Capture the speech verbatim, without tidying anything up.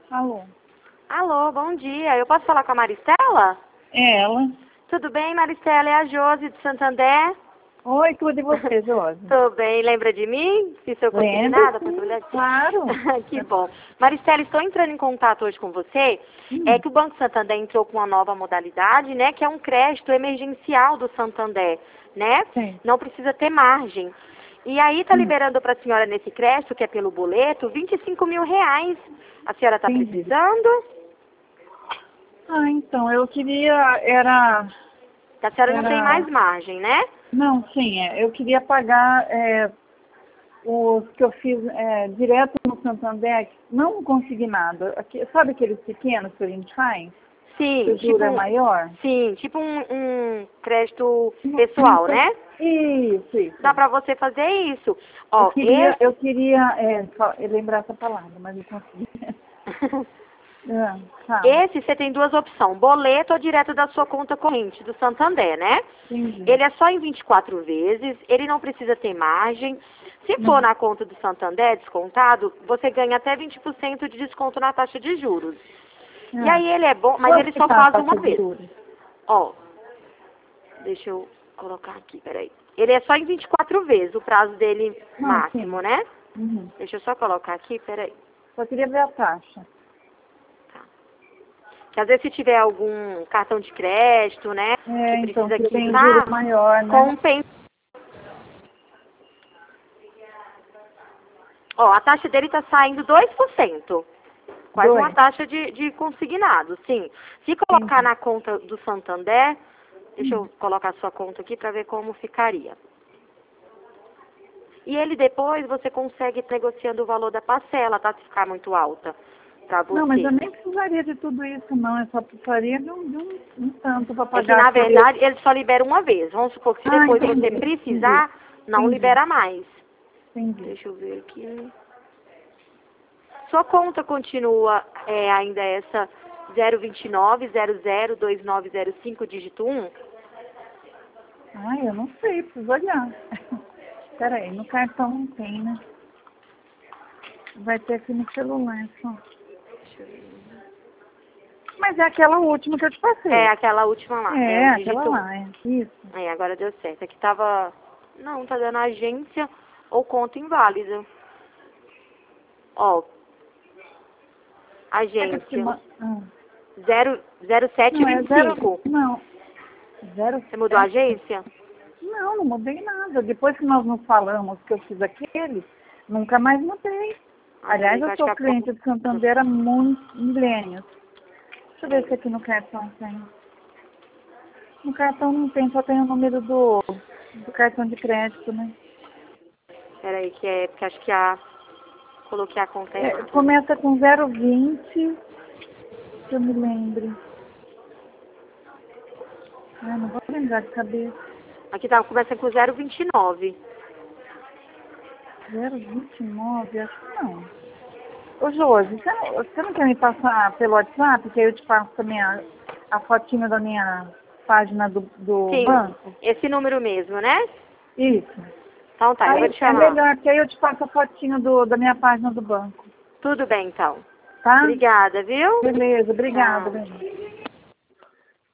Alô? Alô, bom dia. Eu posso falar com a Maristela? É ela. Tudo bem, Maristela? É a Josi de Santander. Oi, tudo e você, Josi? Tudo bem. Lembra de mim? Se eu consegui Lembro, nada? sim, claro. Que bom. Maristela, estou entrando em contato hoje com você. Hum. É que o Banco Santander entrou com uma nova modalidade, né? Que é um crédito emergencial do Santander, né? Sim. Não precisa ter margem. E aí está Hum. liberando para a senhora nesse crédito, que é pelo boleto, vinte e cinco mil reais. A senhora está Entendi. precisando? Ah, então, eu queria, era... A senhora era... não tem mais margem, né? Não, sim, é, eu queria pagar é, os que eu fiz é, direto no Santander, não consignado. Aqui, sabe aqueles pequenos que a gente faz? Sim, Que o tipo, juro é maior? sim, tipo um, um crédito pessoal, né? Isso, isso. Dá pra você fazer isso. Eu Ó, queria, esse... eu queria é, fa- lembrar essa palavra, mas não consegui. Ah, fala. Esse você tem duas opções, boleto ou direto da sua conta corrente do Santander, né? Entendi. Ele é só em vinte e quatro vezes, ele não precisa ter margem. Se for Uhum. na conta do Santander descontado, você ganha até vinte por cento de desconto na taxa de juros. E Ah. aí ele é bom, mas Quanto ele que só tá a faz taxa uma de vez. juros? Ó, deixa eu colocar aqui, peraí. Ele é só em vinte e quatro vezes, o prazo dele Não, máximo, sim. né? Uhum. Deixa eu só colocar aqui, peraí. Só queria ver a taxa. Tá. Que às vezes se tiver algum cartão de crédito, né, que É, então, precisa que tem quitar, juro maior, né? compensa. Ó, a taxa dele tá saindo dois por cento. Quase uma Dois. taxa de, de consignado, sim. Se colocar Entendi. na conta do Santander, deixa eu Hum. colocar a sua conta aqui para ver como ficaria. E ele depois você consegue ir negociando o valor da parcela, tá? Se ficar muito alta para Não, mas você. eu nem precisaria de tudo isso, não. Eu só precisaria de um, de um, um tanto para É que pagar na aquele... verdade ele só libera uma vez. Vamos supor que se Ah, depois entendi. você Entendi. precisar, não Entendi. libera mais. Entendi. Deixa eu ver aqui. Sua conta continua é, ainda essa zero vinte e nove zero zero dois nove zero cinco dígito um? Ah, eu não sei, preciso olhar. Espera aí, no cartão não tem, né? Vai ter aqui no celular só. Deixa eu ver. Mas é aquela última que eu te passei. É aquela última lá, é É, o aquela dígito um. lá, é. Isso. É, agora deu certo. Aqui tava. Não, tá dando agência ou conta inválida. Ó, É que eu te agência ma- ah. zero zero sete Não, é vinte e zero... cinco. Não. Zero Você mudou a sete? agência? Não, não mudei nada. Depois que nós nos falamos que eu fiz aquele, nunca mais mudei. Ah, Aliás, peraí, que eu eu acho sou que a cliente conta. do Santander há muitos milênios. Deixa eu ver se aqui no cartão tem. No cartão não tem, só tem o número do, do cartão de crédito, né? Peraí, que é. Porque acho que a. Coloquei a conta É, errada. começa com zero vinte, que eu me lembre. Ai, não vou lembrar de cabeça. Aqui tá, começa com zero vinte e nove. zero vinte e nove, acho que não. Ô, Josi, você não, você não quer me passar pelo WhatsApp, que aí eu te passo também a, a fotinha da minha página do, do Sim, banco? esse número mesmo, né? Isso. Então tá, eu vou Aí te é chamar. melhor, que aí eu te passo a fotinha do, da minha página do banco. Tudo bem, então. Tá? Obrigada, viu? Beleza, obrigada, Tchau. Benê.